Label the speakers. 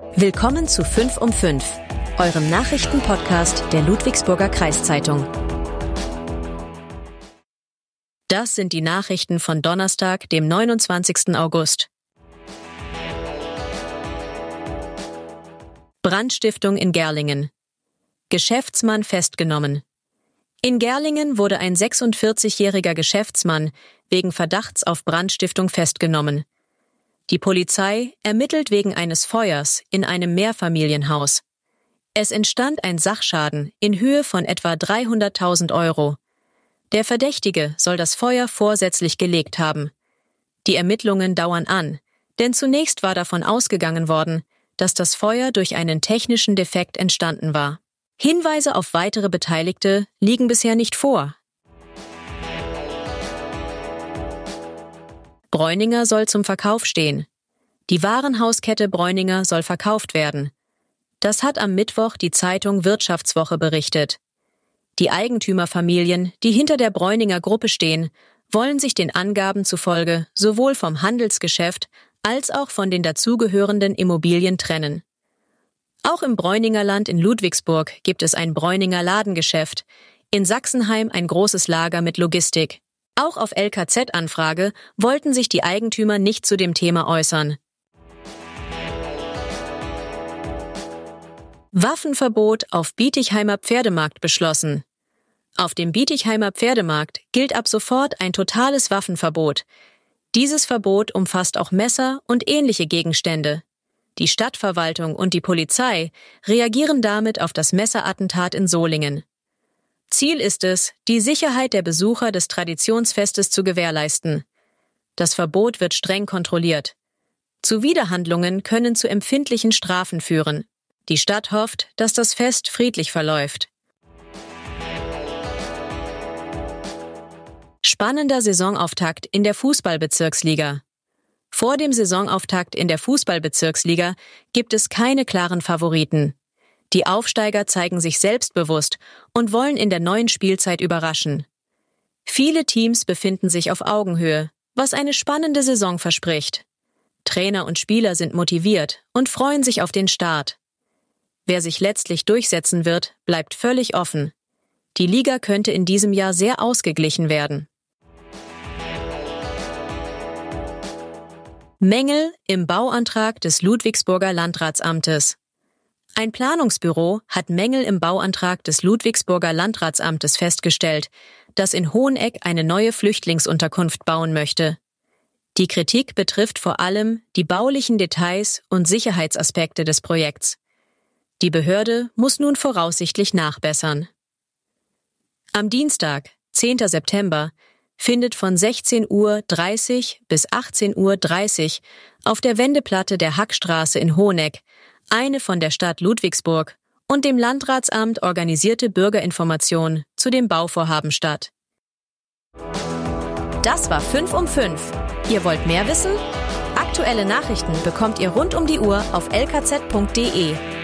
Speaker 1: Willkommen zu 5 um 5, eurem Nachrichtenpodcast der Ludwigsburger Kreiszeitung. Das sind die Nachrichten von Donnerstag, dem 29. August. Brandstiftung in Gerlingen. Geschäftsmann festgenommen. In Gerlingen wurde ein 46-jähriger Geschäftsmann wegen Verdachts auf Brandstiftung festgenommen. Die Polizei ermittelt wegen eines Feuers in einem Mehrfamilienhaus. Es entstand ein Sachschaden in Höhe von etwa 300.000 Euro. Der Verdächtige soll das Feuer vorsätzlich gelegt haben. Die Ermittlungen dauern an, denn zunächst war davon ausgegangen worden, dass das Feuer durch einen technischen Defekt entstanden war. Hinweise auf weitere Beteiligte liegen bisher nicht vor. Bräuninger soll zum Verkauf stehen. Die Warenhauskette Bräuninger soll verkauft werden. Das hat am Mittwoch die Zeitung Wirtschaftswoche berichtet. Die Eigentümerfamilien, die hinter der Bräuninger Gruppe stehen, wollen sich den Angaben zufolge sowohl vom Handelsgeschäft als auch von den dazugehörenden Immobilien trennen. Auch im Bräuninger Land in Ludwigsburg gibt es ein Bräuninger Ladengeschäft, in Sachsenheim ein großes Lager mit Logistik. Auch auf LKZ-Anfrage wollten sich die Eigentümer nicht zu dem Thema äußern. Waffenverbot auf Bietigheimer Pferdemarkt beschlossen. Auf dem Bietigheimer Pferdemarkt gilt ab sofort ein totales Waffenverbot. Dieses Verbot umfasst auch Messer und ähnliche Gegenstände. Die Stadtverwaltung und die Polizei reagieren damit auf das Messerattentat in Solingen. Ziel ist es, die Sicherheit der Besucher des Traditionsfestes zu gewährleisten. Das Verbot wird streng kontrolliert. Zuwiderhandlungen können zu empfindlichen Strafen führen. Die Stadt hofft, dass das Fest friedlich verläuft. Spannender Saisonauftakt in der Fußballbezirksliga. Vor dem Saisonauftakt in der Fußballbezirksliga gibt es keine klaren Favoriten. Die Aufsteiger zeigen sich selbstbewusst und wollen in der neuen Spielzeit überraschen. Viele Teams befinden sich auf Augenhöhe, was eine spannende Saison verspricht. Trainer und Spieler sind motiviert und freuen sich auf den Start. Wer sich letztlich durchsetzen wird, bleibt völlig offen. Die Liga könnte in diesem Jahr sehr ausgeglichen werden. Mängel im Bauantrag des Ludwigsburger Landratsamtes. Ein Planungsbüro hat Mängel im Bauantrag des Ludwigsburger Landratsamtes festgestellt, das in Hoheneck eine neue Flüchtlingsunterkunft bauen möchte. Die Kritik betrifft vor allem die baulichen Details und Sicherheitsaspekte des Projekts. Die Behörde muss nun voraussichtlich nachbessern. Am Dienstag, 10. September, findet von 16:30 Uhr bis 18:30 Uhr auf der Wendeplatte der Hackstraße in Hoheneck eine von der Stadt Ludwigsburg und dem Landratsamt organisierte Bürgerinformation zu dem Bauvorhaben statt. Das war 5 um 5. Ihr wollt mehr wissen? Aktuelle Nachrichten bekommt ihr rund um die Uhr auf lkz.de.